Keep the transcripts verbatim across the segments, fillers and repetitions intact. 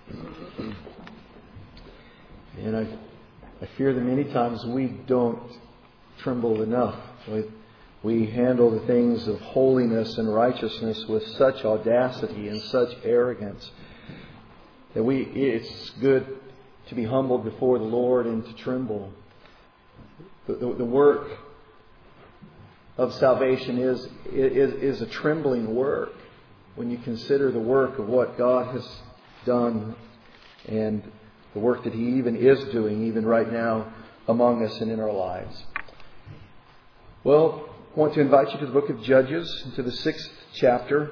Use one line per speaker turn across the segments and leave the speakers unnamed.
And I, I fear that many times we don't tremble enough. We, we handle the things of holiness and righteousness with such audacity and such arrogance that we it's good to be humbled before the Lord and to tremble. The, the, the work of salvation is, is, is a trembling work when you consider the work of what God has done and the work that He even is doing, even right now, among us and in our lives. Well, I want to invite you to the book of Judges, to the sixth chapter.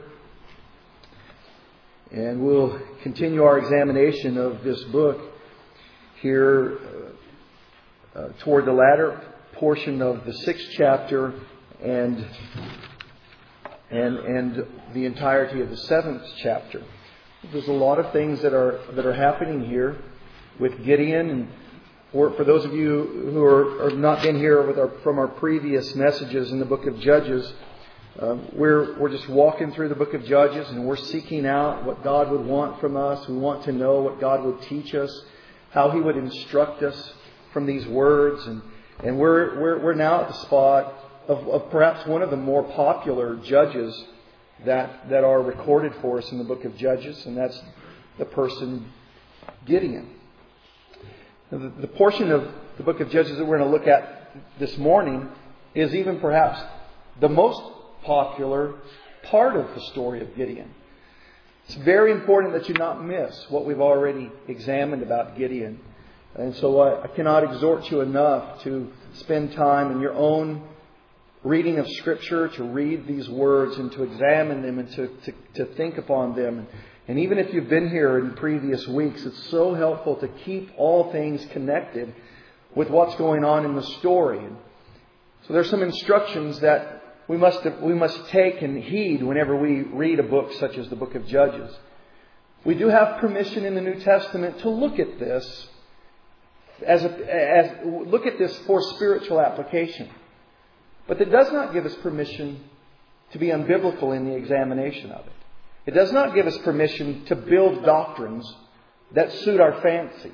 And we'll continue our examination of this book here uh, uh, toward the latter portion of the sixth chapter and, and, and the entirety of the seventh chapter. There's a lot of things that are, that are happening here with Gideon, and for, for those of you who are, are not been here with our, from our previous messages in the book of Judges, um, we're we're just walking through the book of Judges, and we're seeking out what God would want from us. We want to know what God would teach us, how He would instruct us from these words, and and we're we're we're now at the spot of, of perhaps one of the more popular judges that that are recorded for us in the book of Judges, and that's the person Gideon. The, the portion of the book of Judges that we're going to look at this morning is even perhaps the most popular part of the story of Gideon. It's very important that you not miss what we've already examined about Gideon. And so I, I cannot exhort you enough to spend time in your own reading of Scripture, to read these words and to examine them and to, to, to think upon them. And even if you've been here in previous weeks, it's so helpful to keep all things connected with what's going on in the story. So there's some instructions that we must we must take and heed whenever we read a book such as the book of Judges. We do have permission in the New Testament to look at this as, a, as look at this for spiritual application. But that does not give us permission to be unbiblical in the examination of it. It does not give us permission to build doctrines that suit our fancy.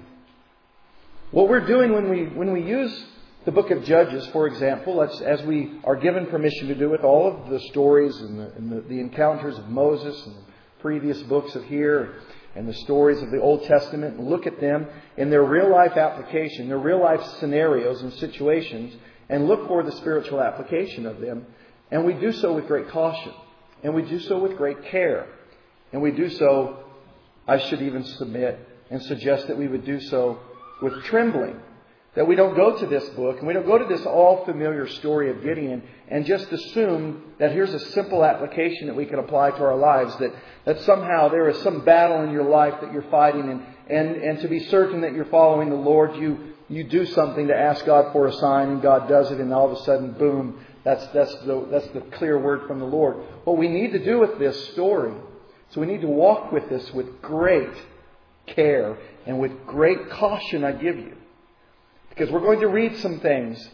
What we're doing when we when we use the book of Judges, for example, as, as we are given permission to do with all of the stories and, the, and the, the encounters of Moses and the previous books of here and the stories of the Old Testament, and look at them in their real life application, their real life scenarios and situations, and look for the spiritual application of them. And we do so with great caution. And we do so with great care. And we do so, I should even submit and suggest that we would do so with trembling. That we don't go to this book and we don't go to this all familiar story of Gideon and just assume that here's a simple application that we can apply to our lives. That, that somehow there is some battle in your life that you're fighting, and, and, and to be certain that you're following the Lord, you, you do something to ask God for a sign, and God does it, and all of a sudden, boom, that's, that's, the, that's the clear word from the Lord. What we need to do with this story, so we need to walk with this with great care and with great caution, I give you. Because we're going to read some things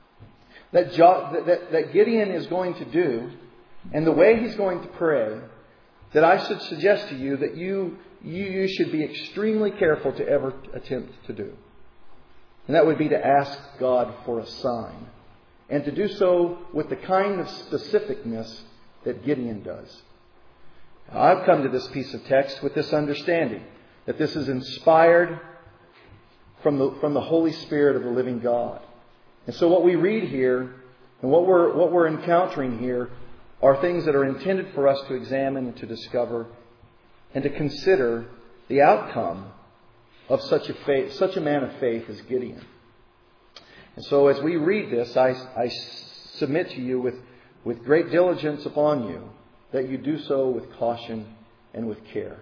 that, jo- that, that Gideon is going to do, and the way he's going to pray, that I should suggest to you that you, you, you should be extremely careful to ever attempt to do. And that would be to ask God for a sign. And to do so with the kind of specificness that Gideon does. Now, I've come to this piece of text with this understanding, that this is inspired from the, from the Holy Spirit of the living God. And so what we read here and what we're, what we're encountering here are things that are intended for us to examine and to discover and to consider the outcome of such a faith, such a man of faith as Gideon. And so as we read this, I, I submit to you with, with great diligence upon you that you do so with caution and with care.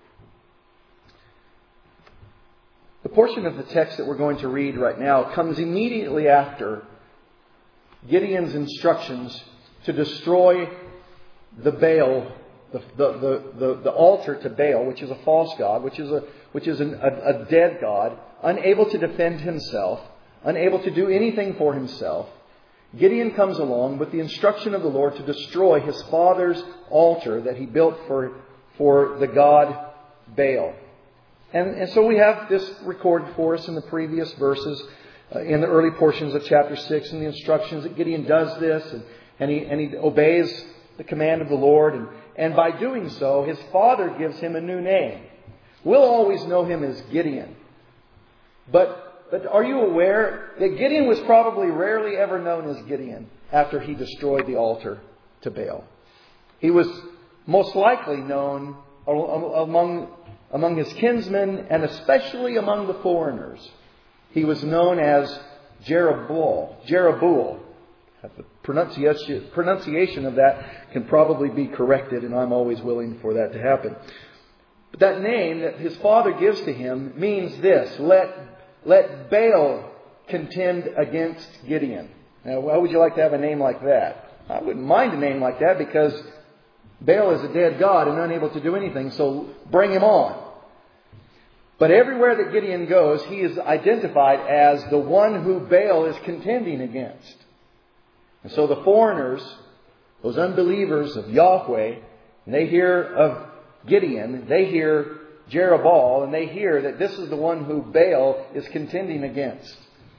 The portion of the text that we're going to read right now comes immediately after Gideon's instructions to destroy the Baal, the, the, the, the, the altar to Baal, which is a false god, which is a which is an, a, a dead god, unable to defend himself, unable to do anything for himself. Gideon comes along with the instruction of the Lord to destroy his father's altar that he built for, for the god Baal. And, and so we have this recorded for us in the previous verses, uh, in the early portions of chapter six, and the instructions that Gideon does this, and, and, he, and he obeys the command of the Lord. And, and by doing so, his father gives him a new name. We'll always know him as Gideon. But, but are you aware that Gideon was probably rarely ever known as Gideon after he destroyed the altar to Baal? He was most likely known among, among his kinsmen, and especially among the foreigners. He was known as Jeroboam. Jeroboam. The pronunciation, pronunciation of that can probably be corrected, and I'm always willing for that to happen. But that name that his father gives to him means this: let, let Baal contend against Gideon. Now, why would you like to have a name like that? I wouldn't mind a name like that, because Baal is a dead god and unable to do anything, so bring him on. But everywhere that Gideon goes, he is identified as the one who Baal is contending against. And so the foreigners, those unbelievers of Yahweh, and they hear of Gideon, they hear Jerubbaal, and they hear that this is the one who Baal is contending against.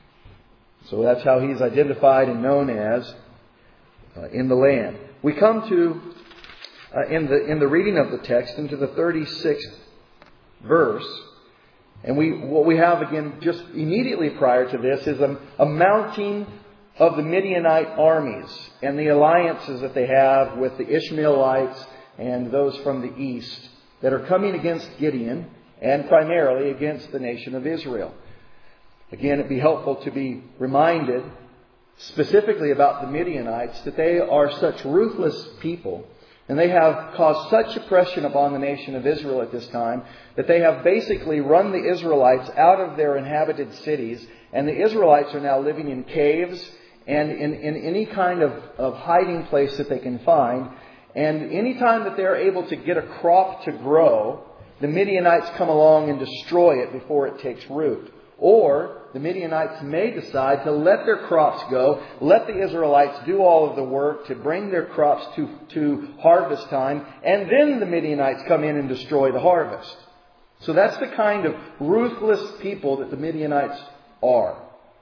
So that's how he's identified and known as uh, in the land. We come to, uh, in the in the reading of the text, into the thirty-sixth verse. And we what we have again just immediately prior to this is a, a mounting of the Midianite armies and the alliances that they have with the Ishmaelites and those from the east that are coming against Gideon and primarily against the nation of Israel. Again, it'd be helpful to be reminded specifically about the Midianites that they are such ruthless people, and they have caused such oppression upon the nation of Israel at this time that they have basically run the Israelites out of their inhabited cities, and the Israelites are now living in caves and in, in any kind of, of hiding place that they can find. And any time that they're able to get a crop to grow, the Midianites come along and destroy it before it takes root. Or the Midianites may decide to let their crops go, let the Israelites do all of the work to bring their crops to, to harvest time, and then the Midianites come in and destroy the harvest. So that's the kind of ruthless people that the Midianites are.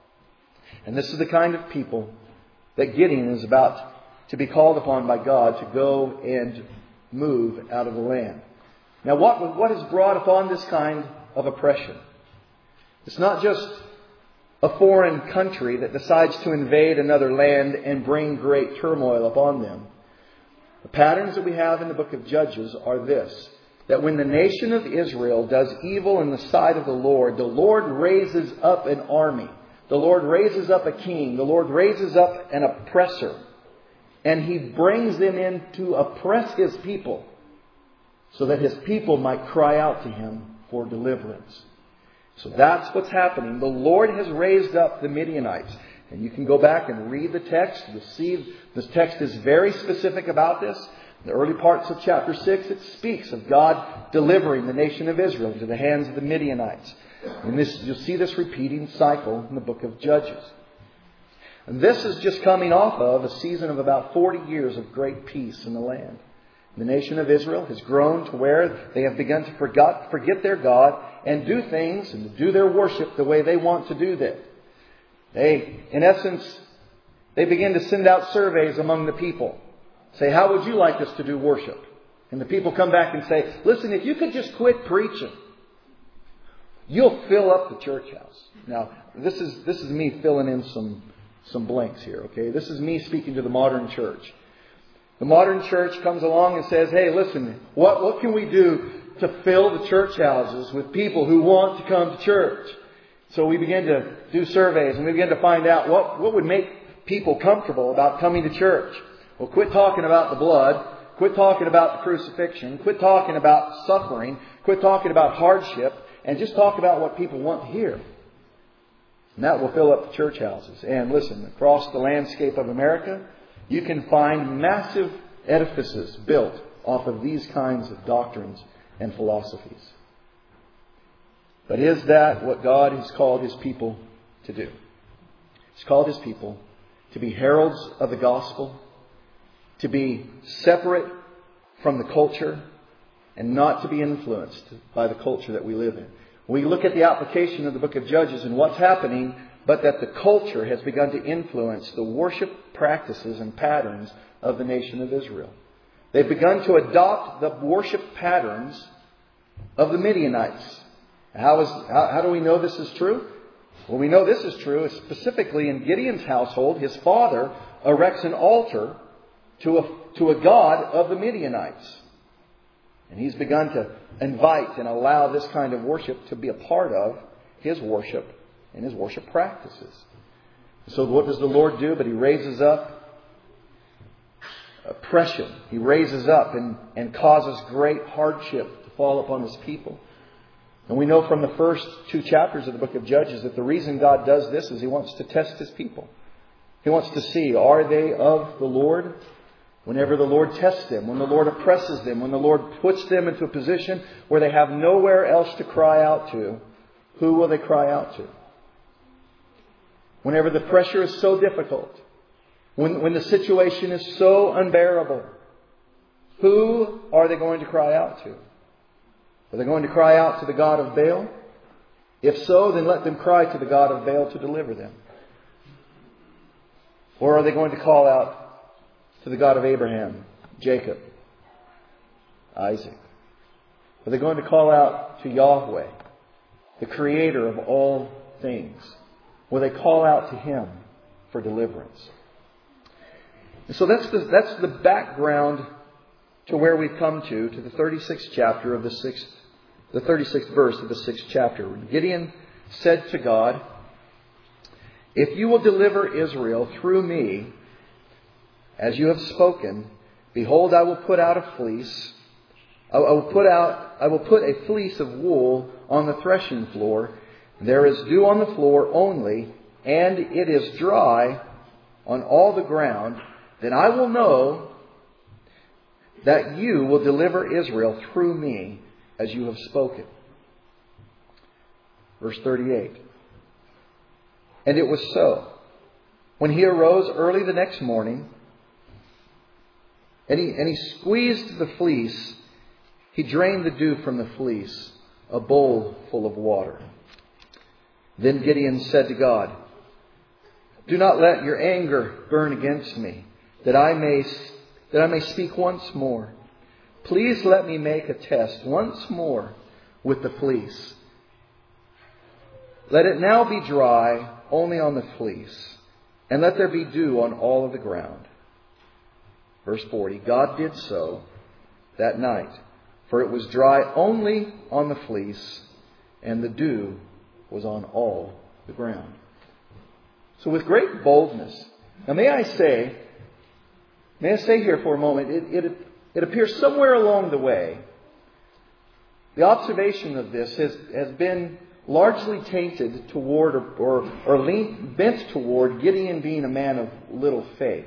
And this is the kind of people that Gideon is about to be called upon by God to go and move out of the land. Now, what, what has brought upon this kind of oppression? It's not just a foreign country that decides to invade another land and bring great turmoil upon them. The patterns that we have in the book of Judges are this: that when the nation of Israel does evil in the sight of the Lord, the Lord raises up an army. The Lord raises up a king. The Lord raises up an oppressor. And He brings them in to oppress His people, so that His people might cry out to Him for deliverance. So that's what's happening. The Lord has raised up the Midianites. And you can go back and read the text. You'll see this text is very specific about this. In the early parts of chapter six, it speaks of God delivering the nation of Israel into the hands of the Midianites. And this, you'll see this repeating cycle in the book of Judges. And this is just coming off of a season of about forty years of great peace in the land. The nation of Israel has grown to where they have begun to forget, forget their God and do things and do their worship the way they want to do that. They, in essence, they begin to send out surveys among the people. Say, how would you like us to do worship? And the people come back and say, listen, if you could just quit preaching, you'll fill up the church house. Now, this is this is me filling in some, some blanks here, okay? This is me speaking to the modern church. The modern church comes along and says, hey, listen, what, what can we do to fill the church houses with people who want to come to church? So we begin to do surveys and we begin to find out what, what would make people comfortable about coming to church. Well, quit talking about the blood. Quit talking about the crucifixion. Quit talking about suffering. Quit talking about hardship. And just talk about what people want to hear. And that will fill up the church houses. And listen, across the landscape of America, you can find massive edifices built off of these kinds of doctrines and philosophies. But is that what God has called His people to do? He's called His people to be heralds of the gospel, to be separate from the culture, and not to be influenced by the culture that we live in. We look at the application of the book of Judges and what's happening, but that the culture has begun to influence the worship practices and patterns of the nation of Israel. They've begun to adopt the worship patterns of the Midianites. How, is, how, how do we know this is true? Well, we know this is true specifically in Gideon's household. His father erects an altar to a, to a god of the Midianites. And he's begun to invite and allow this kind of worship to be a part of his worship and his worship practices. So what does the Lord do? But He raises up oppression. He raises up and, and causes great hardship to fall upon His people. And we know from the first two chapters of the book of Judges that the reason God does this is He wants to test His people. He wants to see, are they of the Lord? Whenever the Lord tests them, when the Lord oppresses them, when the Lord puts them into a position where they have nowhere else to cry out to, who will they cry out to? Whenever the pressure is so difficult, when, when the situation is so unbearable, who are they going to cry out to? Are they going to cry out to the god of Baal? If so, then let them cry to the god of Baal to deliver them. Or are they going to call out to the God of Abraham, Jacob, Isaac? Are they going to call out to Yahweh, the Creator of all things? Will they call out to Him for deliverance? And so that's the, that's the background to where we've come to, to the thirty-sixth chapter of the sixth, the thirty-sixth verse of the sixth chapter. Gideon said to God, "If you will deliver Israel through me, as you have spoken, behold, I will put out a fleece. I will put out, I will put a fleece of wool on the threshing floor. There is dew on the floor only, and it is dry on all the ground. Then I will know that you will deliver Israel through me, as you have spoken." Verse thirty-eight. And it was so. When he arose early the next morning, And he, and he squeezed the fleece, he drained the dew from the fleece, a bowl full of water. Then Gideon said to God, "Do not let your anger burn against me, that I may, that I may speak once more. Please let me make a test once more with the fleece. Let it now be dry only on the fleece, and let there be dew on all of the ground." Verse forty, God did so that night, for it was dry only on the fleece, and the dew was on all the ground. So with great boldness, now may I say, may I say here for a moment, it, it, it appears somewhere along the way, the observation of this has, has been largely tainted toward or, or, or lean, bent toward Gideon being a man of little faith.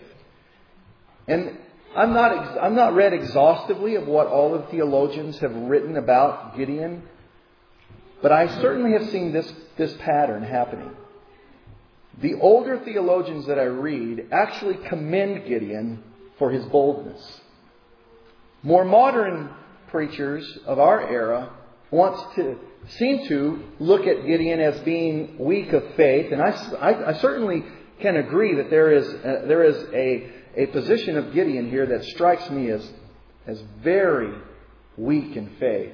And I'm not, I'm not read exhaustively of what all the theologians have written about Gideon, but I certainly have seen this, this pattern happening. The older theologians that I read actually commend Gideon for his boldness. More modern preachers of our era want to seem to look at Gideon as being weak of faith, and I, I, I certainly can agree that there is a, there is a A position of Gideon here that strikes me as, as very weak in faith.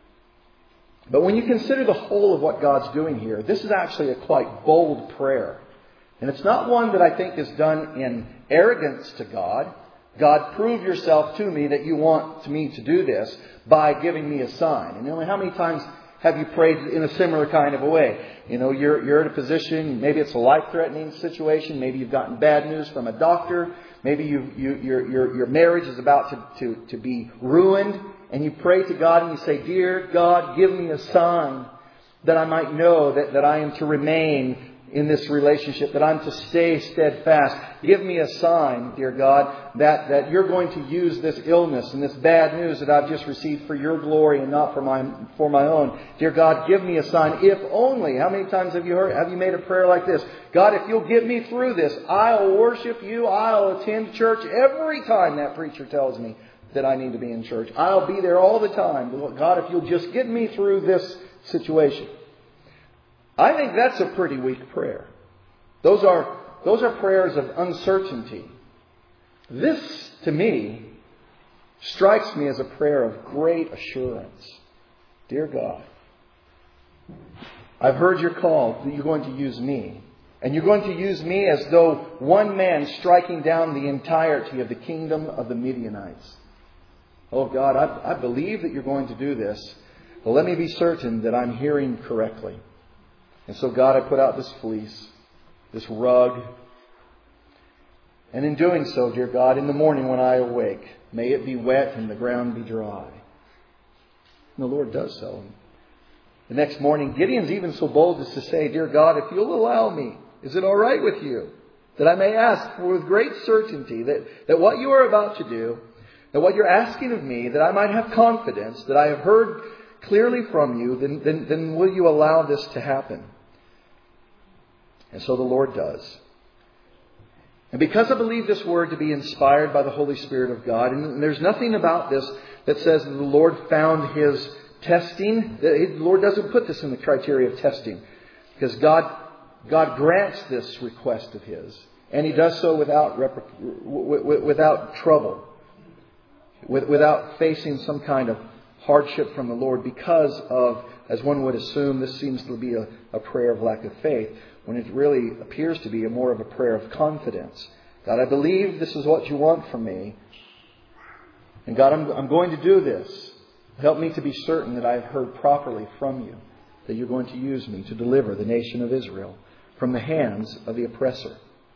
But when you consider the whole of what God's doing here, this is actually a quite bold prayer. And it's not one that I think is done in arrogance to God. God, prove yourself to me that you want me to do this by giving me a sign. And you know, how many times have you prayed in a similar kind of a way? You know, you're, you're in a position, maybe it's a life-threatening situation. Maybe you've gotten bad news from a doctor. Maybe you, you, your, your, your marriage is about to, to, to be ruined. And you pray to God and you say, "Dear God, give me a sign that I might know that, that I am to remain in this relationship, that I'm to stay steadfast. Give me a sign, dear God, that, that you're going to use this illness and this bad news that I've just received for your glory and not for my for my own. Dear God, give me a sign, if only." How many times have you heard, have you made a prayer like this? "God, if you'll get me through this, I'll worship you. I'll attend church every time that preacher tells me that I need to be in church. I'll be there all the time. God, if you'll just get me through this situation. I think that's a pretty weak prayer. Those are, those are prayers of uncertainty. This, to me, strikes me as a prayer of great assurance. Dear God, I've heard your call that you're going to use me. And you're going to use me as though one man striking down the entirety of the kingdom of the Midianites. Oh God, I, I believe that you're going to do this. But let me be certain that I'm hearing correctly. And so God, I put out this fleece, this rug. And in doing so, dear God, in the morning when I awake, may it be wet and the ground be dry. And the Lord does so. The next morning, Gideon's even so bold as to say, Dear God, if you'll allow me, is it all right with you that I may ask for with great certainty that, that what you are about to do, that what you're asking of me, that I might have confidence that I have heard clearly from you, then, then, then will you allow this to happen? And so the Lord does. And because I believe this word to be inspired by the Holy Spirit of God, and there's nothing about this that says that the Lord found His testing. The Lord doesn't put this in the criteria of testing. Because God, God grants this request of His. And He does so without, without trouble. Without facing some kind of hardship from the Lord. Because of, as one would assume, this seems to be a, a prayer of lack of faith. When it really appears to be a more of a prayer of confidence. God, I believe this is what you want from me. And God, I'm, I'm going to do this. Help me to be certain that I have heard properly from you. That you're going to use me to deliver the nation of Israel from the hands of the oppressor.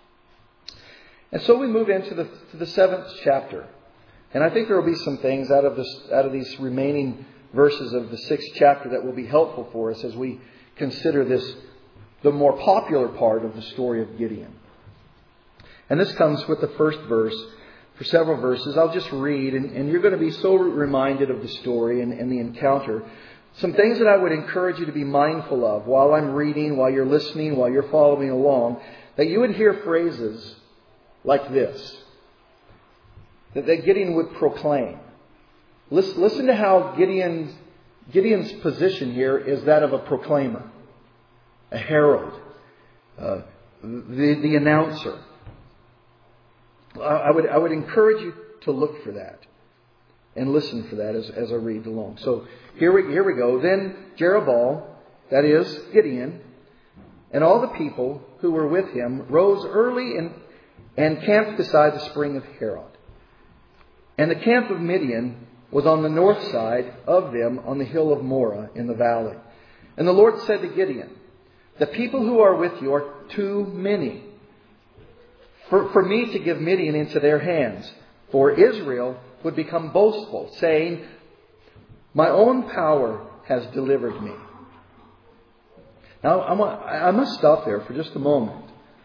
And so we move into the, to the seventh chapter. And I think there will be some things out of this, out of these remaining verses of the sixth chapter that will be helpful for us as we consider this, the more popular part of the story of Gideon. And this comes with the first verse. For several verses, I'll just read, and, and you're going to be so reminded of the story and, and the encounter. Some things that I would encourage you to be mindful of while I'm reading, while you're listening, while you're following along, that you would hear phrases like this, that, that Gideon would proclaim. Listen, listen to how Gideon's, Gideon's position here is that of a proclaimer, a herald, uh, the, the announcer. I would, I would encourage you to look for that and listen for that as, as I read along. So here we, here we go. Then Jerubbaal, that is Gideon, and all the people who were with him rose early and, and camped beside the spring of Harod. And the camp of Midian was on the north side of them on the hill of Moreh in the valley. And the Lord said to Gideon, the people who are with you are too many For, for me to give Midian into their hands. For Israel would become boastful, saying, my own power has delivered me. Now, I must stop there for just a moment.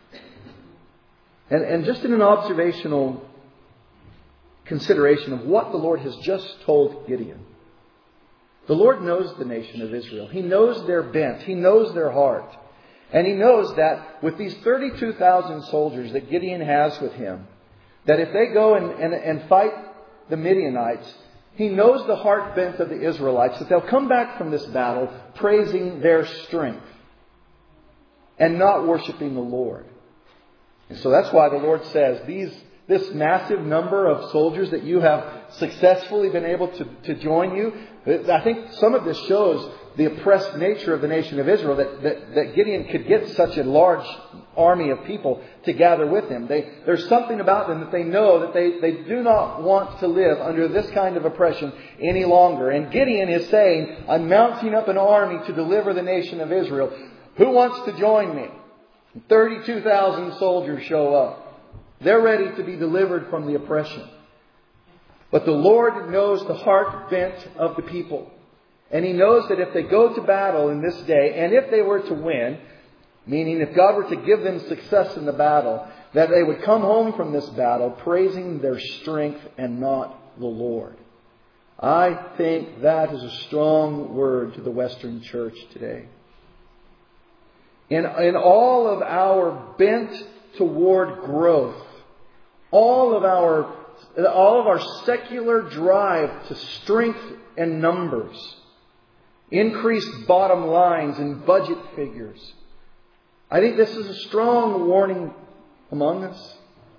And, and just in an observational consideration of what the Lord has just told Gideon. The Lord knows the nation of Israel. He knows their bent. He knows their heart. And He knows that with these thirty-two thousand soldiers that Gideon has with him, that if they go and, and, and fight the Midianites, He knows the heart bent of the Israelites, that they'll come back from this battle praising their strength and not worshiping the Lord. And so that's why the Lord says, these this massive number of soldiers that you have successfully been able to, to join you, I think some of this shows the oppressed nature of the nation of Israel, that, that, that Gideon could get such a large army of people to gather with him. They, there's something about them that they know that they, they do not want to live under this kind of oppression any longer. And Gideon is saying, I'm mounting up an army to deliver the nation of Israel. Who wants to join me? thirty-two thousand soldiers show up. They're ready to be delivered from the oppression. But the Lord knows the heart bent of the people. And He knows that if they go to battle in this day, and if they were to win, meaning if God were to give them success in the battle, that they would come home from this battle praising their strength and not the Lord. I think that is a strong word to the Western church today. In, in all of our bent toward growth, all of our, all of our secular drive to strength and numbers, increased bottom lines and budget figures. I think this is a strong warning among us.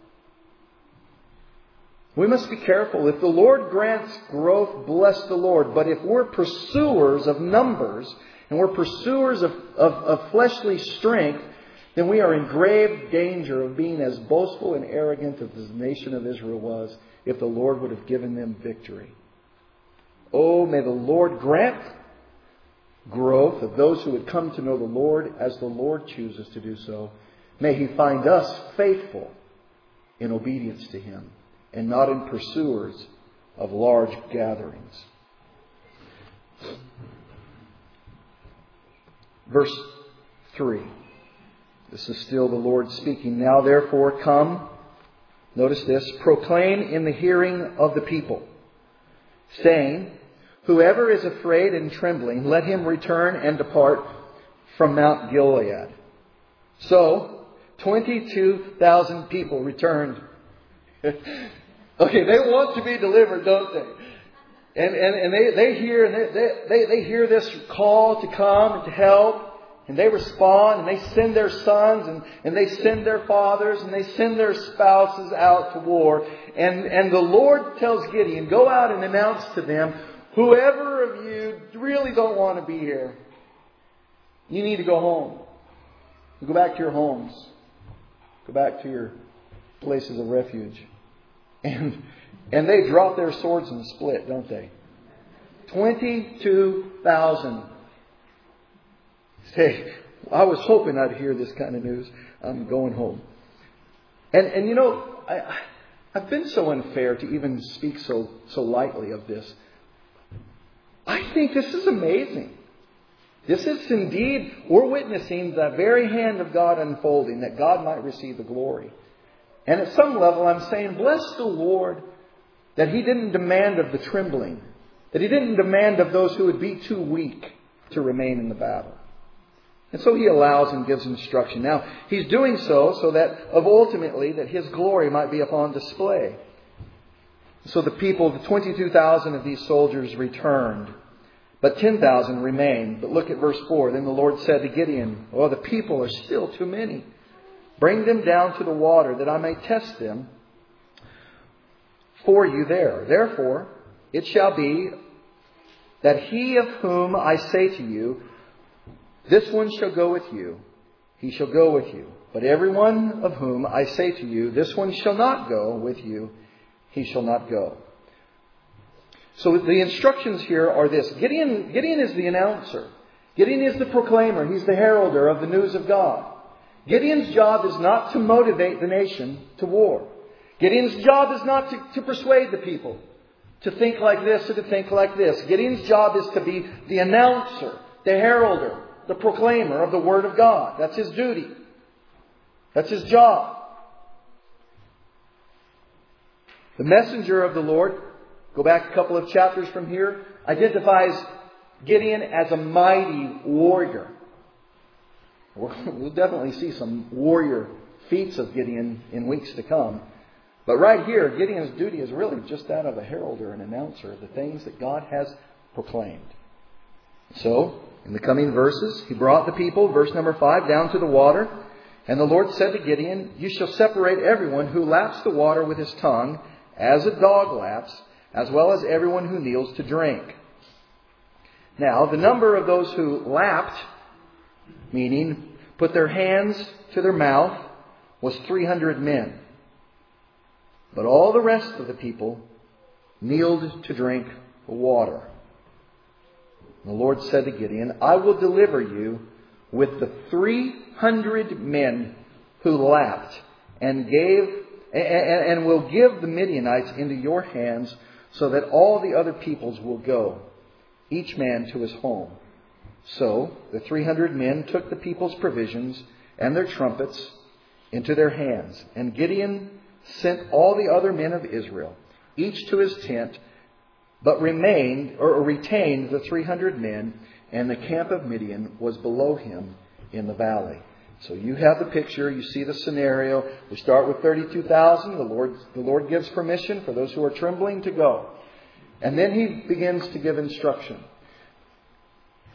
We must be careful. If the Lord grants growth, bless the Lord. But if we're pursuers of numbers and we're pursuers of, of, of fleshly strength, then we are in grave danger of being as boastful and arrogant as the nation of Israel was if the Lord would have given them victory. Oh, may the Lord grant growth of those who would come to know the Lord as the Lord chooses to do so. May He find us faithful in obedience to Him and not in pursuers of large gatherings. Verse three. This is still the Lord speaking. Now therefore come, notice this, proclaim in the hearing of the people, saying, whoever is afraid and trembling, let him return and depart from Mount Gilead. So, twenty-two thousand people returned. Okay, they want to be delivered, don't they? And and, and they, they hear and they, they, they hear this call to come and to help. And they respond and they send their sons and, and they send their fathers and they send their spouses out to war. And, and the Lord tells Gideon, go out and announce to them, whoever of you really don't want to be here, you need to go home. Go back to your homes. Go back to your places of refuge. And, and they drop their swords and split, don't they? twenty-two thousand. Say, I was hoping I'd hear this kind of news. I'm going home. And and you know, I, I've been so unfair to even speak so so lightly of this. I think this is amazing. This is indeed, we're witnessing the very hand of God unfolding, that God might receive the glory. And at some level I'm saying, bless the Lord that He didn't demand of the trembling, that He didn't demand of those who would be too weak to remain in the battle. And so He allows and gives instruction. Now, He's doing so so that of ultimately that His glory might be upon display. So the people, the twenty-two thousand of these soldiers returned, but ten thousand remained. But look at verse four. Then the Lord said to Gideon, oh, the people are still too many. Bring them down to the water that I may test them for you there. Therefore, it shall be that he of whom I say to you, this one shall go with you, he shall go with you. But everyone of whom I say to you, this one shall not go with you, he shall not go. So the instructions here are this. Gideon, Gideon is the announcer. Gideon is the proclaimer. He's the heralder of the news of God. Gideon's job is not to motivate the nation to war. Gideon's job is not to, to persuade the people to think like this or to think like this. Gideon's job is to be the announcer, the heralder, the proclaimer of the Word of God. That's his duty. That's his job. The messenger of the Lord, go back a couple of chapters from here, identifies Gideon as a mighty warrior. We'll definitely see some warrior feats of Gideon in weeks to come. But right here, Gideon's duty is really just that of a heralder and announcer of the things that God has proclaimed. So, in the coming verses, he brought the people, verse number five, down to the water. And the Lord said to Gideon, you shall separate everyone who laps the water with his tongue, as a dog laps, as well as everyone who kneels to drink. Now, the number of those who lapped, meaning put their hands to their mouth, was three hundred men. But all the rest of the people kneeled to drink the water. The Lord said to Gideon, I will deliver you with the three hundred men who lapped and gave and will give the Midianites into your hands, so that all the other peoples will go, each man to his home. So the three hundred men took the people's provisions and their trumpets into their hands. And Gideon sent all the other men of Israel, each to his tent, but remained or retained the three hundred men, and the camp of Midian was below him in the valley. So you have the picture, you see the scenario. We start with thirty-two thousand. The Lord, the Lord gives permission for those who are trembling to go. And then he begins to give instruction.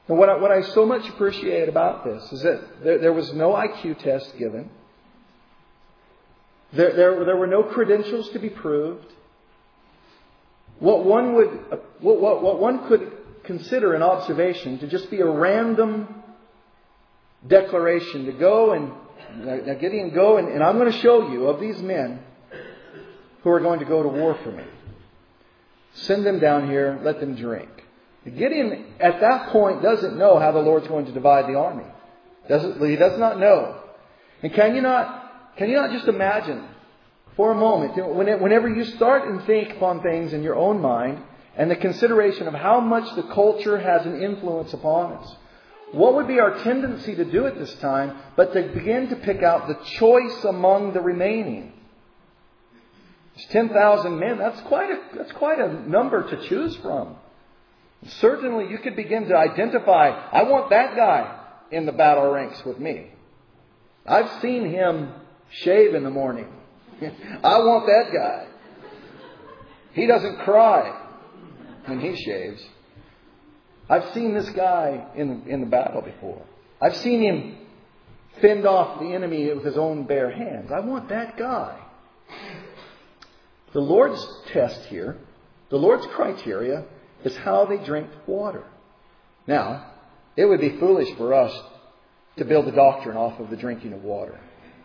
And what I, what I so much appreciate about this is that there, there was no I Q test given. There, there, there were no credentials to be proved. What one would, what, what, what one could consider an observation to just be a random declaration to go and now Gideon go and, and I'm going to show you of these men who are going to go to war for me. Send them down here, let them drink. Gideon at that point doesn't know how the Lord's going to divide the army. Doesn't, he does not know. And can you not, can you not just imagine for a moment, whenever you start and think upon things in your own mind and the consideration of how much the culture has an influence upon us, what would be our tendency to do at this time but to begin to pick out the choice among the remaining? It's ten thousand men. That's quite a, that's quite a number to choose from. Certainly you could begin to identify, I want that guy in the battle ranks with me. I've seen him shave in the morning. I want that guy. He doesn't cry when he shaves. I've seen this guy in, in the battle before. I've seen him fend off the enemy with his own bare hands. I want that guy. The Lord's test here, the Lord's criteria, is how they drink water. Now, it would be foolish for us to build a doctrine off of the drinking of water.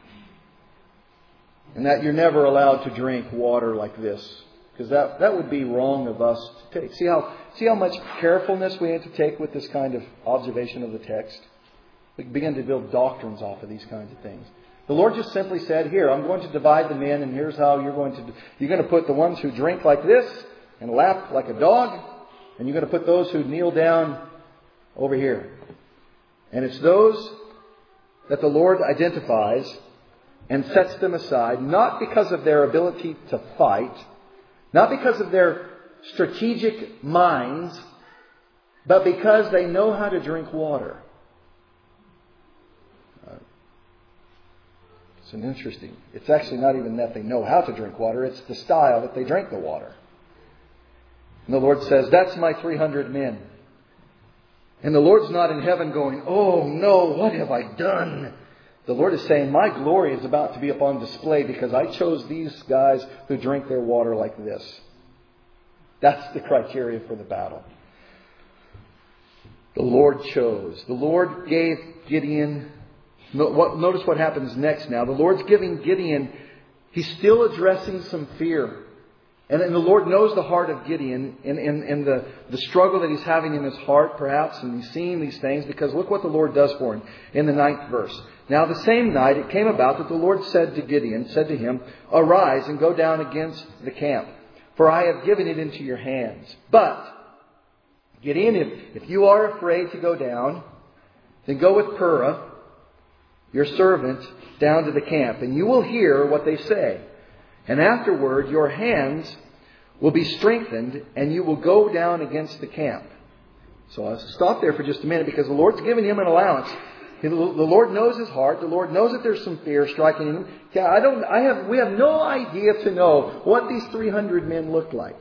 And that you're never allowed to drink water like this. Because that, that would be wrong of us to take. See how, see how much carefulness we have to take with this kind of observation of the text? We begin to build doctrines off of these kinds of things. The Lord just simply said, here, I'm going to divide the men, and here's how you're going to... You're going to put the ones who drink like this and lap like a dog, and you're going to put those who kneel down over here. And it's those that the Lord identifies and sets them aside, not because of their ability to fight, not because of their strategic minds, but because they know how to drink water. Uh, it's an interesting... It's actually not even that they know how to drink water, it's the style that they drink the water. And the Lord says, that's my three hundred men. And the Lord's not in heaven going, oh no, what have I done? The Lord is saying, my glory is about to be upon display because I chose these guys who drink their water like this. That's the criteria for the battle. The Lord chose. The Lord gave Gideon... Notice what happens next now. The Lord's giving Gideon... He's still addressing some fear. And then the Lord knows the heart of Gideon and, and, and the, the struggle that he's having in his heart, perhaps. And he's seeing these things because look what the Lord does for him in the ninth verse. Now the same night it came about that the Lord said to Gideon, said to him, arise and go down against the camp, for I have given it into your hands. But, Gideon, if, if you are afraid to go down, then go with Purah, your servant, down to the camp, and you will hear what they say. And afterward, your hands will be strengthened, and you will go down against the camp. So I'll stop there for just a minute because the Lord's given him an allowance. The Lord knows his heart. The Lord knows that there's some fear striking him. Yeah, I don't. I have. We have no idea to know what these three hundred men looked like.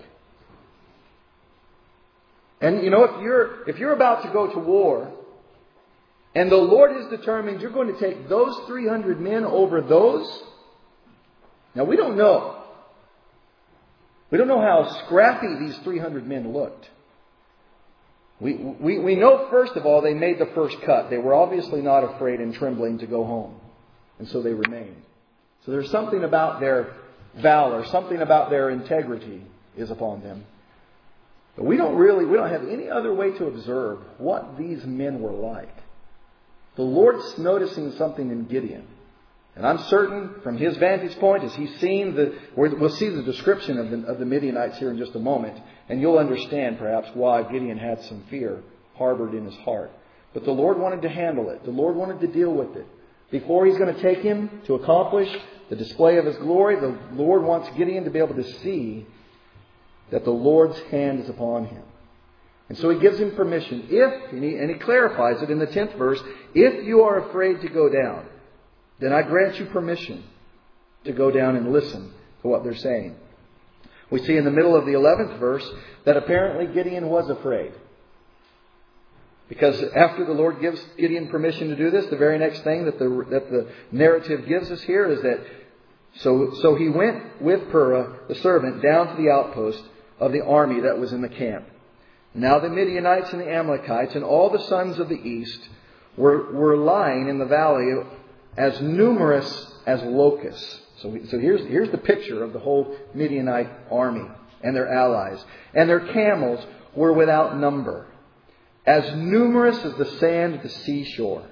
And you know, if you're if you're about to go to war, and the Lord is determined you're going to take those three hundred men over those. Now we don't know. We don't know how scrappy these three hundred men looked. We, we, we know, first of all, they made the first cut. They were obviously not afraid and trembling to go home. And so they remained. So there's something about their valor, something about their integrity is upon them. But we don't really, we don't have any other way to observe what these men were like. The Lord's noticing something in Gideon. And I'm certain from his vantage point, as he's seen the, we'll see the description of the, of the Midianites here in just a moment, and you'll understand perhaps why Gideon had some fear harbored in his heart. But the Lord wanted to handle it. The Lord wanted to deal with it. Before he's going to take him to accomplish the display of his glory, the Lord wants Gideon to be able to see that the Lord's hand is upon him. And so he gives him permission. If, and he, and he clarifies it in the tenth verse, if you are afraid to go down, then I grant you permission to go down and listen to what they're saying. We see in the middle of the eleventh verse that apparently Gideon was afraid. Because after the Lord gives Gideon permission to do this, the very next thing that the that the narrative gives us here is that so so he went with Purah, the servant, down to the outpost of the army that was in the camp. Now the Midianites and the Amalekites and all the sons of the east were, were lying in the valley as numerous as locusts. So, we, so here's, here's the picture of the whole Midianite army and their allies. And their camels were without number, as numerous as the sand of the seashore.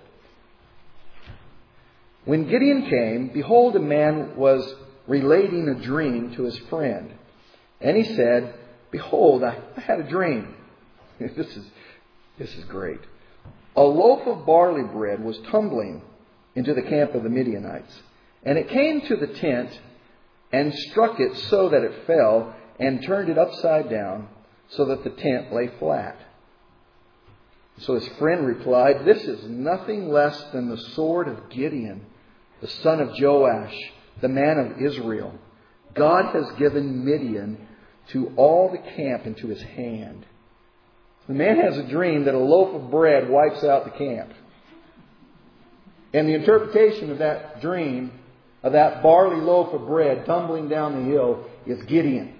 When Gideon came, behold, a man was relating a dream to his friend. And he said, behold, I, I had a dream. This is, this is great. A loaf of barley bread was tumbling into the camp of the Midianites. And it came to the tent and struck it so that it fell and turned it upside down so that the tent lay flat. So his friend replied, this is nothing less than the sword of Gideon, the son of Joash, the man of Israel. God has given Midian to all the camp into his hand. The man has a dream that a loaf of bread wipes out the camp. And the interpretation of that dream, of that barley loaf of bread tumbling down the hill, is Gideon.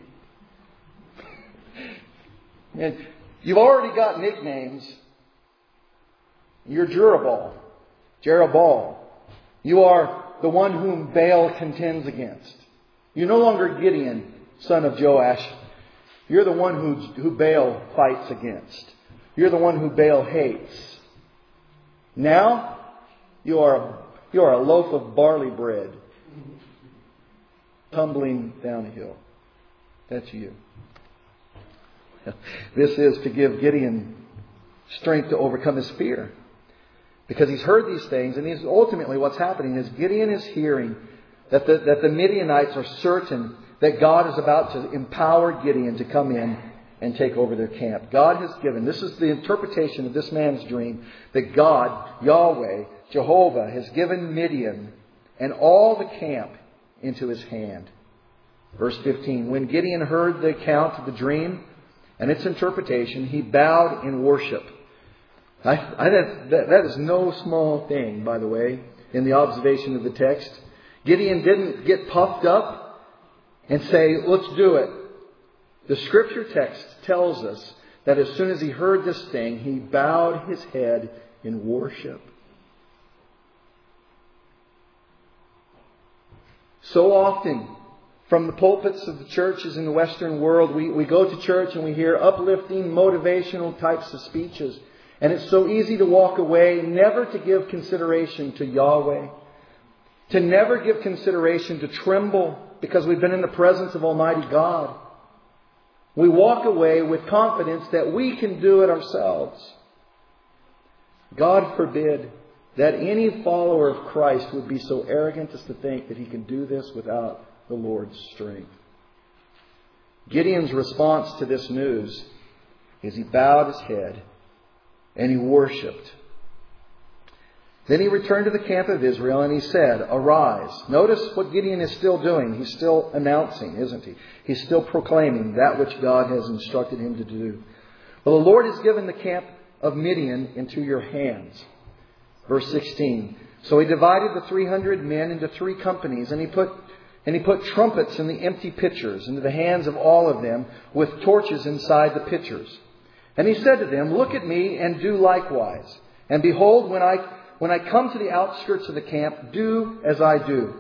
And you've already got nicknames. You're Jerubbaal, Jerubbaal. You are the one whom Baal contends against. You're no longer Gideon, son of Joash. You're the one who, who Baal fights against. You're the one who Baal hates. Now, you are a, you are a loaf of barley bread tumbling down a hill. That's you. This is to give Gideon strength to overcome his fear. Because he's heard these things, and he's ultimately what's happening is Gideon is hearing that the, that the Midianites are certain that God is about to empower Gideon to come in and take over their camp. God has given, this is the interpretation of this man's dream, that God, Yahweh, Jehovah, has given Midian and all the camp into his hand. Verse fifteen, when Gideon heard the account of the dream and its interpretation, he bowed in worship. I, I, that, that is no small thing, by the way, in the observation of the text. Gideon didn't get puffed up and say, let's do it. The scripture text tells us that as soon as he heard this thing, he bowed his head in worship. So often, from the pulpits of the churches in the Western world, we, we go to church and we hear uplifting, motivational types of speeches. And it's so easy to walk away, never to give consideration to Yahweh. To never give consideration to tremble because we've been in the presence of Almighty God. We walk away with confidence that we can do it ourselves. God forbid that any follower of Christ would be so arrogant as to think that he can do this without the Lord's strength. Gideon's response to this news is he bowed his head and he worshipped. Then he returned to the camp of Israel and he said, arise. Notice what Gideon is still doing. He's still announcing, isn't he? He's still proclaiming that which God has instructed him to do. Well, the Lord has given the camp of Midian into your hands. Verse sixteen. So he divided the three hundred men into three companies, and he put and he put trumpets in the empty pitchers into the hands of all of them, with torches inside the pitchers. And he said to them, look at me and do likewise. And behold, when I when I come to the outskirts of the camp, do as I do.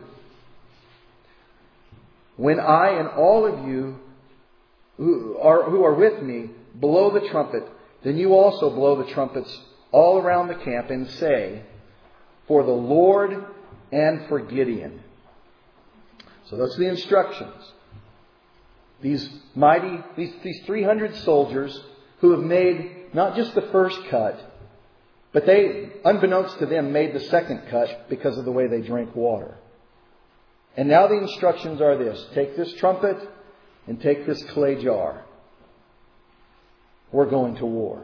When I and all of you who are who are with me blow the trumpet, then you also blow the trumpets all around the camp and say, for the Lord and for Gideon. So that's the instructions. These mighty, these, these three hundred soldiers who have made not just the first cut, but they, unbeknownst to them, made the second cut because of the way they drank water. And now the instructions are this. Take this trumpet and take this clay jar. We're going to war.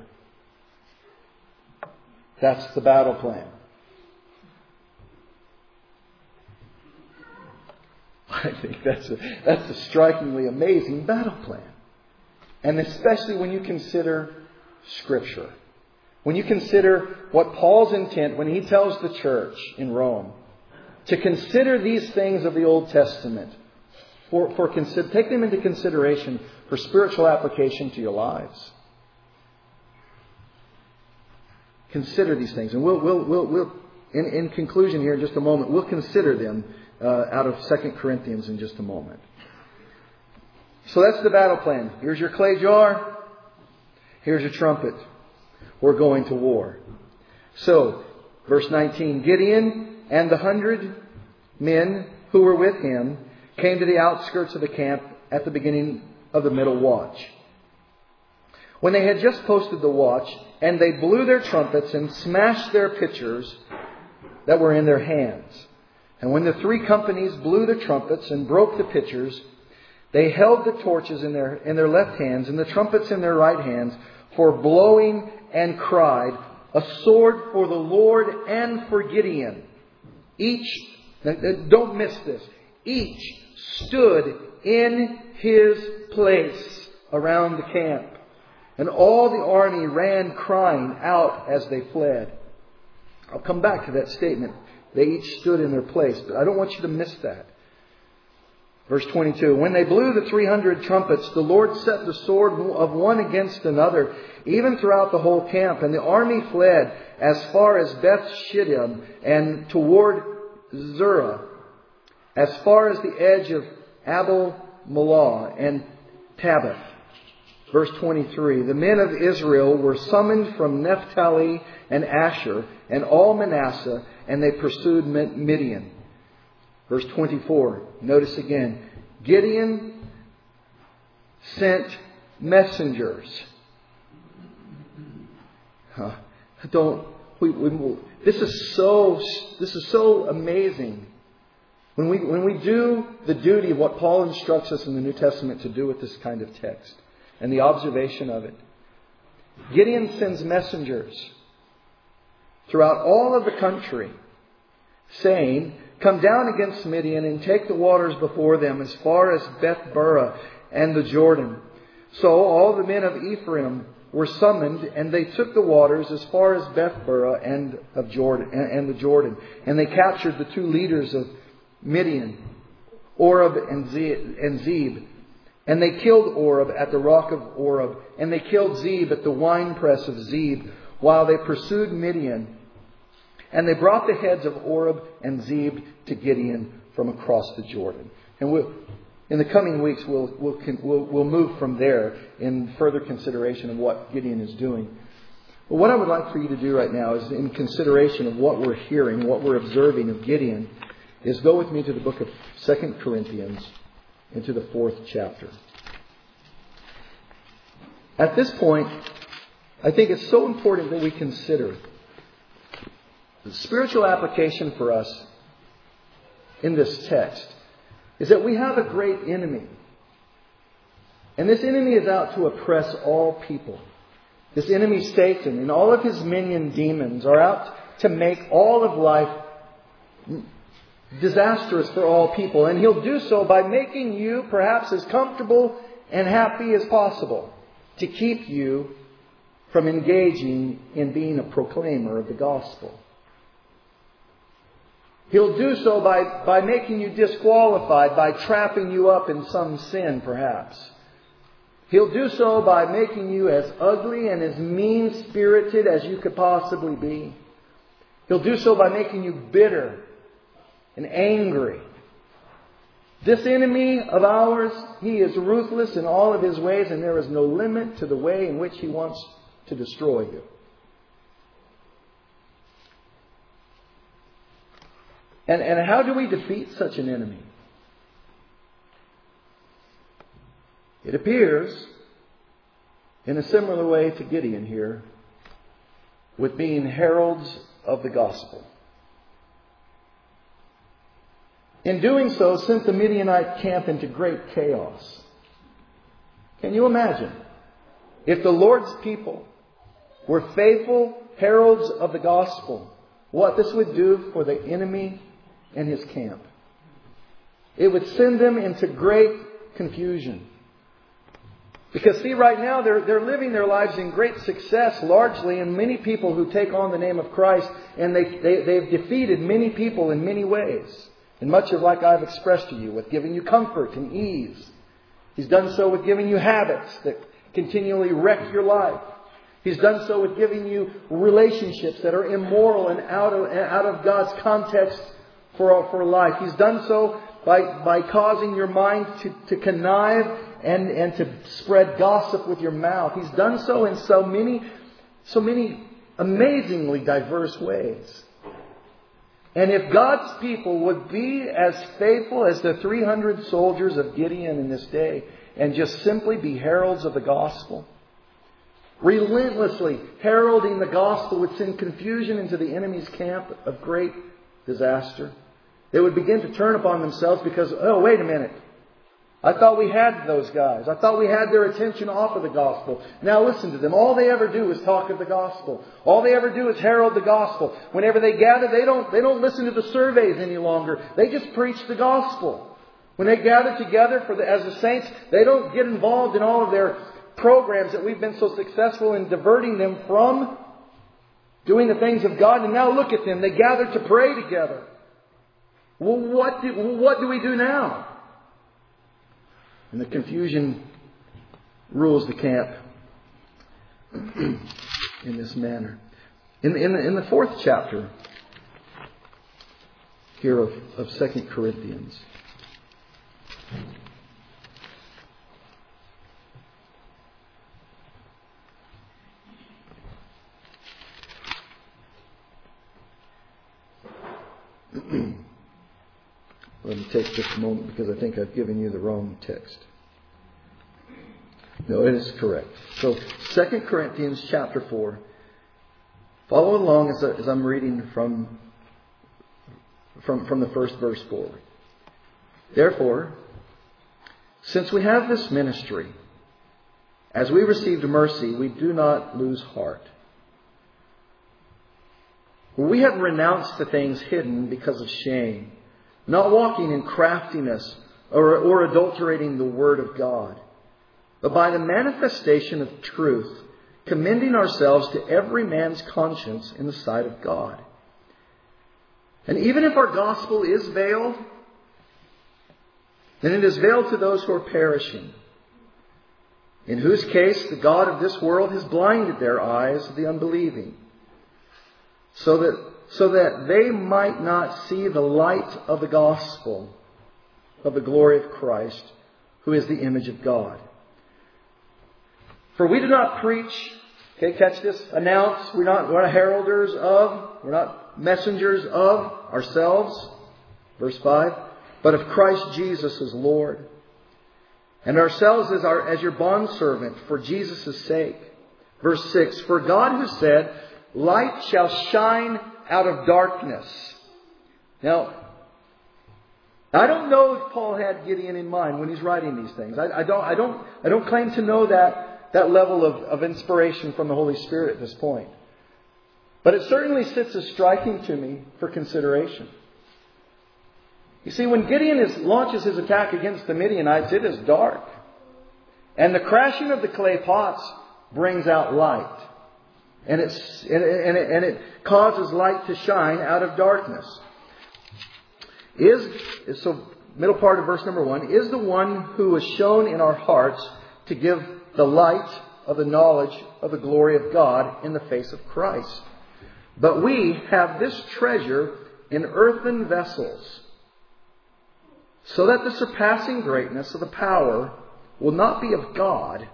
That's the battle plan. I think that's a, that's a strikingly amazing battle plan. And especially when you consider Scripture. when you consider what Paul's intent when he tells the church in Rome to consider these things of the Old Testament, for, for consider, take them into consideration for spiritual application to your lives. Consider these things. And we'll, we'll, we'll, we'll in, in conclusion here in just a moment, we'll consider them uh, out of Second Corinthians in just a moment. So that's the battle plan. Here's your clay jar. Here's your trumpet. We're going to war. So, verse nineteen, Gideon and the hundred men who were with him came to the outskirts of the camp at the beginning of the middle watch. When they had just posted the watch, and they blew their trumpets and smashed their pitchers that were in their hands. And when the three companies blew the trumpets and broke the pitchers, they held the torches in their, in their left hands and the trumpets in their right hands for blowing, and cried, a sword for the Lord and for Gideon. Each, don't miss this, each stood in his place around the camp. And all the army ran crying out as they fled. I'll come back to that statement. They each stood in their place, but I don't want you to miss that. Verse twenty-two, when they blew the three hundred trumpets, the Lord set the sword of one against another, even throughout the whole camp. And the army fled as far as Beth Shittim and toward Zerah, as far as the edge of Abel Malah and Tabbath. Verse twenty-three, the men of Israel were summoned from Naphtali and Asher and all Manasseh, and they pursued Midian. Verse twenty-four, notice again, Gideon sent messengers. Huh. Don't we, we, this is so this is so amazing. When we when we do the duty of what Paul instructs us in the New Testament to do with this kind of text and the observation of it, Gideon sends messengers throughout all of the country, saying, come down against Midian and take the waters before them as far as Beth-barah and the Jordan. So all the men of Ephraim were summoned, and they took the waters as far as Beth-barah and of Jordan and the Jordan. And they captured the two leaders of Midian, Oreb and Zeb. And they killed Oreb at the rock of Oreb, and they killed Zeb at the winepress of Zeb, while they pursued Midian. And they brought the heads of Oreb and Zeb to Gideon from across the Jordan. And we'll, in the coming weeks, we'll, we'll, we'll, we'll move from there in further consideration of what Gideon is doing. But what I would like for you to do right now is, in consideration of what we're hearing, what we're observing of Gideon, is go with me to the book of Second Corinthians, into the fourth chapter. At this point, I think it's so important that we consider the spiritual application for us in this text is that we have a great enemy. And this enemy is out to oppress all people. This enemy, Satan, and all of his minion demons are out to make all of life disastrous for all people. And he'll do so by making you perhaps as comfortable and happy as possible to keep you from engaging in being a proclaimer of the gospel. He'll do so by, by making you disqualified, by trapping you up in some sin, perhaps. He'll do so by making you as ugly and as mean-spirited as you could possibly be. He'll do so by making you bitter and angry. This enemy of ours, he is ruthless in all of his ways, and there is no limit to the way in which he wants to destroy you. And, and how do we defeat such an enemy? It appears, in a similar way to Gideon here, with being heralds of the gospel. In doing so, sent the Midianite camp into great chaos. Can you imagine? If the Lord's people were faithful heralds of the gospel, what this would do for the enemy and his camp. It would send them into great confusion. Because see, right now they're, they're living their lives in great success largely, and many people who take on the name of Christ, and they, they, they've defeated many people in many ways. And much of like I've expressed to you, with giving you comfort and ease. He's done so with giving you habits that continually wreck your life. He's done so with giving you relationships that are immoral and out of, out of God's context for, for life. He's done so by, by causing your mind to, to connive and, and to spread gossip with your mouth. He's done so in so many, so many amazingly diverse ways. And if God's people would be as faithful as the three hundred soldiers of Gideon in this day and just simply be heralds of the gospel, relentlessly heralding the gospel would send confusion into the enemy's camp of great disaster. They would begin to turn upon themselves because, oh, wait a minute. I thought we had those guys. I thought we had their attention off of the gospel. Now listen to them. All they ever do is talk of the gospel. All they ever do is herald the gospel. Whenever they gather, they don't, they don't listen to the surveys any longer. They just preach the gospel. When they gather together for the, as the saints, they don't get involved in all of their programs that we've been so successful in diverting them from doing the things of God. And now look at them. They gather to pray together. Well, what do, what do we do now? And the confusion rules the camp in this manner. In, in, the, in the fourth chapter here of, of Second Corinthians, let me take just a moment because I think I've given you the wrong text. No, it is correct. So, Second Corinthians chapter four. Follow along as, I, as I'm reading from, from, from the first verse forward. Therefore, since we have this ministry, as we received mercy, we do not lose heart. We have renounced the things hidden because of shame, not walking in craftiness or, or adulterating the word of God, but by the manifestation of truth, commending ourselves to every man's conscience in the sight of God. And even if our gospel is veiled, then it is veiled to those who are perishing, in whose case the God of this world has blinded their eyes of the unbelieving, so that so that they might not see the light of the gospel of the glory of Christ, who is the image of God. For we do not preach, okay, catch this, announce, we're not, we're not heralders of, we're not messengers of ourselves, verse five, but of Christ Jesus as Lord, and ourselves as, our, as your bondservant for Jesus' sake. Verse six, for God who said, light shall shine out of darkness. Now, I don't know if Paul had Gideon in mind when he's writing these things. I, I don't. I don't. I don't claim to know that that level of, of inspiration from the Holy Spirit at this point. But it certainly sits as striking to me for consideration. You see, when Gideon is, launches his attack against the Midianites, it is dark, and the crashing of the clay pots brings out light. And, it's, and, it, and, it, and it causes light to shine out of darkness. Is so middle part of verse number one, is the one who is shown in our hearts to give the light of the knowledge of the glory of God in the face of Christ. But we have this treasure in earthen vessels, so that the surpassing greatness of the power will not be of God,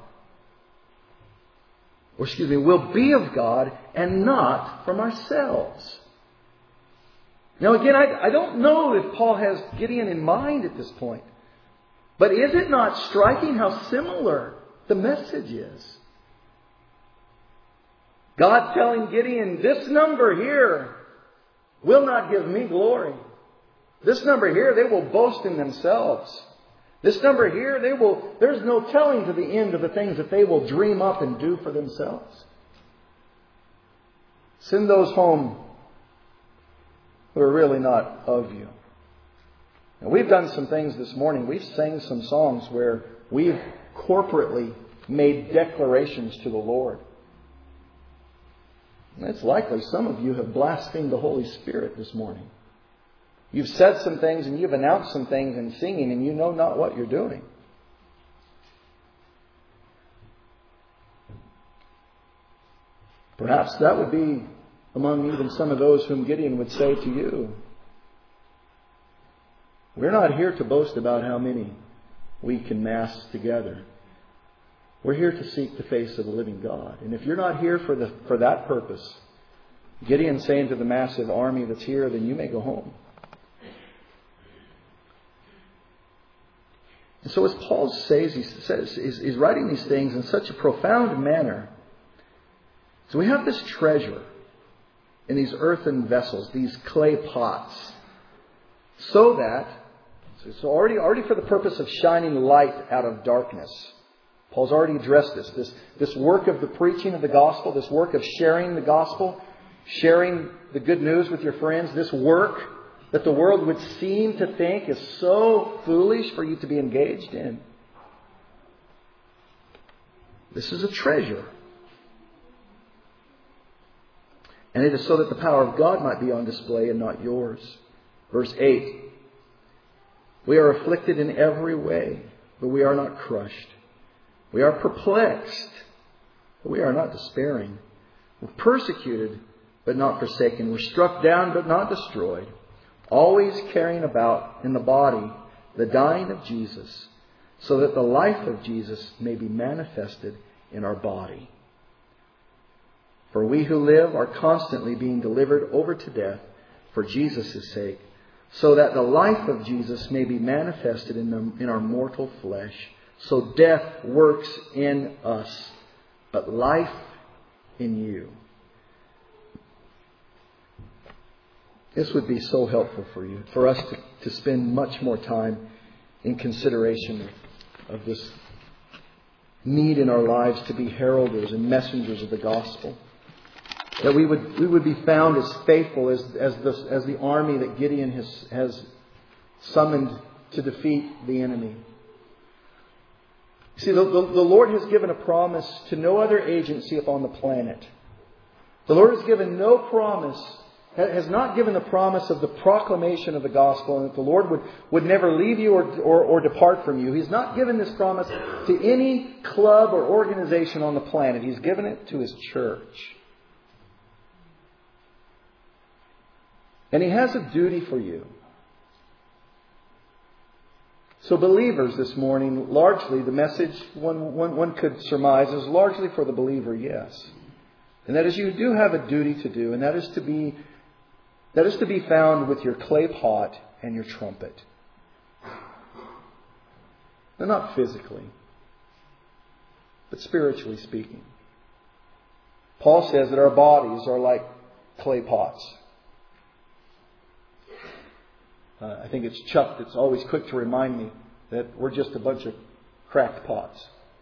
or excuse me, will be of God and not from ourselves. Now again, I, I don't know if Paul has Gideon in mind at this point. But is it not striking how similar the message is? God telling Gideon, this number here will not give me glory. This number here, they will boast in themselves. This number here, they will, there's no telling to the end of the things that they will dream up and do for themselves. Send those home who are really not of you. Now, we've done some things this morning. We've sang some songs where we've corporately made declarations to the Lord. And it's likely some of you have blasphemed the Holy Spirit this morning. You've said some things and you've announced some things in singing, and you know not what you're doing. Perhaps that would be among even some of those whom Gideon would say to you, we're not here to boast about how many we can mass together. We're here to seek the face of the living God. And if you're not here for the for that purpose, Gideon's saying to the massive army that's here, then you may go home. And so as Paul says, he says, he's, he's writing these things in such a profound manner. So we have this treasure in these earthen vessels, these clay pots, so that, so it's already, already for the purpose of shining light out of darkness. Paul's already addressed this. This, this work of the preaching of the gospel, this work of sharing the gospel, sharing the good news with your friends, this work that the world would seem to think is so foolish for you to be engaged in. This is a treasure. And it is so that the power of God might be on display and not yours. Verse eight. We are afflicted in every way, but we are not crushed. We are perplexed, but we are not despairing. We're persecuted, but not forsaken. We're struck down, but not destroyed. Always carrying about in the body the dying of Jesus, so that the life of Jesus may be manifested in our body. For we who live are constantly being delivered over to death for Jesus' sake, so that the life of Jesus may be manifested in, the, in our mortal flesh. So death works in us, but life in you. This would be so helpful for you, for us to, to spend much more time in consideration of this need in our lives to be heralders and messengers of the gospel. That we would we would be found as faithful as as the as the army that Gideon has has summoned to defeat the enemy. See, the, the, the Lord has given a promise to no other agency upon the planet. The Lord has given no promise, has not given the promise of the proclamation of the gospel, and that the Lord would, would never leave you or, or, or depart from you. He's not given this promise to any club or organization on the planet. He's given it to His church. And He has a duty for you. So believers this morning, largely the message one, one, one could surmise is largely for the believer, yes. And that is, you do have a duty to do, and that is to be that is to be found with your clay pot and your trumpet. Now, not physically, but spiritually speaking. Paul says that our bodies are like clay pots. Uh, I think it's Chuck that's always quick to remind me that we're just a bunch of cracked pots.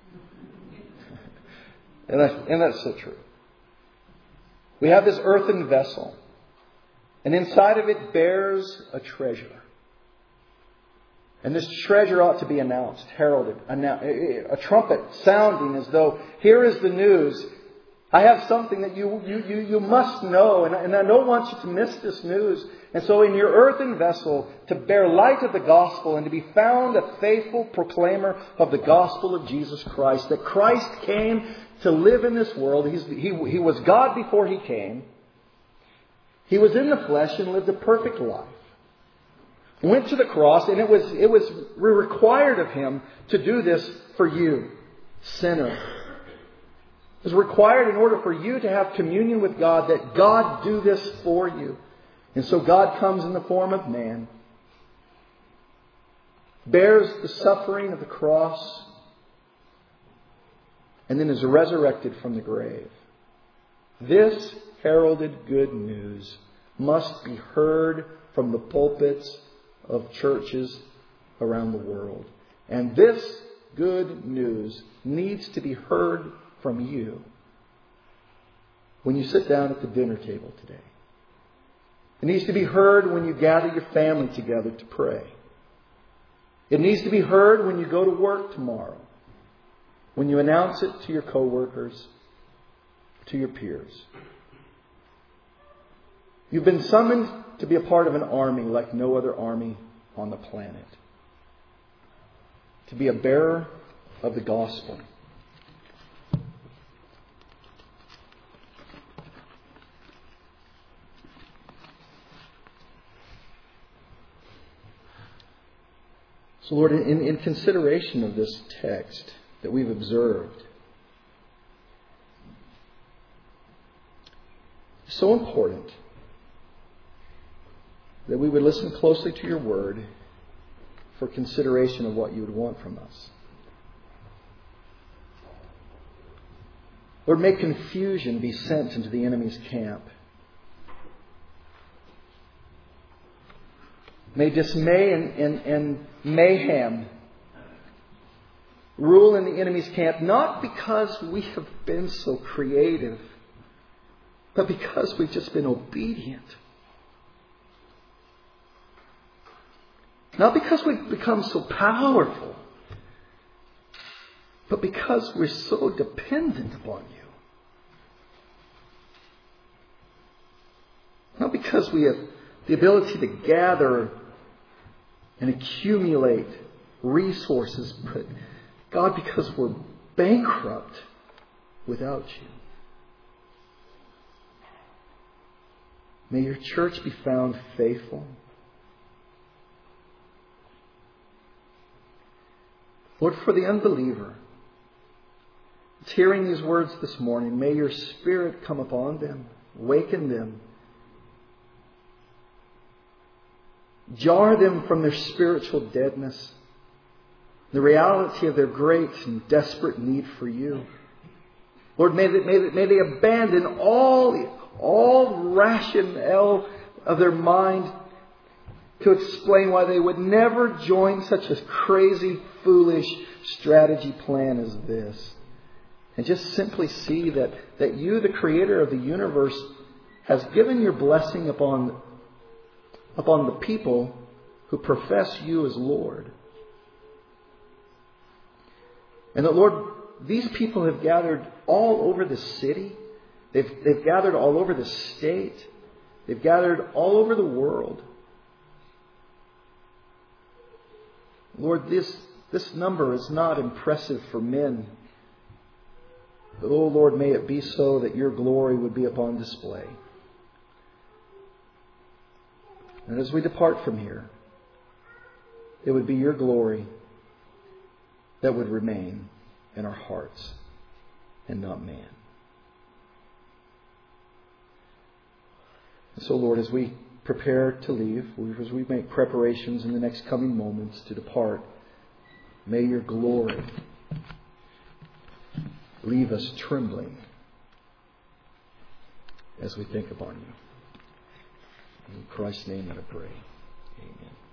and, I, and that's so true. We have this earthen vessel. And inside of it bears a treasure. And this treasure ought to be announced, heralded, a trumpet sounding as though, here is the news. I have something that you you you, you must know, and, and I don't want you to miss this news. And so in your earthen vessel, to bear light of the gospel and to be found a faithful proclaimer of the gospel of Jesus Christ, that Christ came to live in this world. He's, he, he was God before He came. He was in the flesh and lived a perfect life. Went to the cross, and it was it was required of Him to do this for you, sinner. It was required in order for you to have communion with God, that God do this for you. And so God comes in the form of man, bears the suffering of the cross, and then is resurrected from the grave. This heralded good news must be heard from the pulpits of churches around the world. And this good news needs to be heard from you when you sit down at the dinner table today. It needs to be heard when you gather your family together to pray. It needs to be heard when you go to work tomorrow, when you announce it to your coworkers, to your peers. You've been summoned to be a part of an army like no other army on the planet. To be a bearer of the gospel. So Lord, in, in consideration of this text that we've observed, it's so important that we would listen closely to your word for consideration of what you would want from us. Lord, may confusion be sent into the enemy's camp. May dismay and, and, and mayhem rule in the enemy's camp, not because we have been so creative, but because we've just been obedient. Not because we've become so powerful, but because we're so dependent upon you. Not because we have the ability to gather and accumulate resources, but God, because we're bankrupt without you. May your church be found faithful. Lord, for the unbeliever that's hearing these words this morning, may your Spirit come upon them, waken them, jar them from their spiritual deadness, the reality of their great and desperate need for you. Lord, may they, may they, may they abandon all, all rationale of their mind to explain why they would never join such a crazy, foolish strategy plan as this. And just simply see that, that you, the Creator of the universe, has given your blessing upon, upon the people who profess you as Lord. And that, Lord, these people have gathered all over the city. They've, they've gathered all over the state. They've gathered all over the world. Lord, this, this number is not impressive for men. But, oh Lord, may it be so that your glory would be upon display. And as we depart from here, it would be your glory that would remain in our hearts and not man. And so, Lord, as we prepare to leave, as we make preparations in the next coming moments to depart, may your glory leave us trembling as we think upon you. In Christ's name I pray. Amen.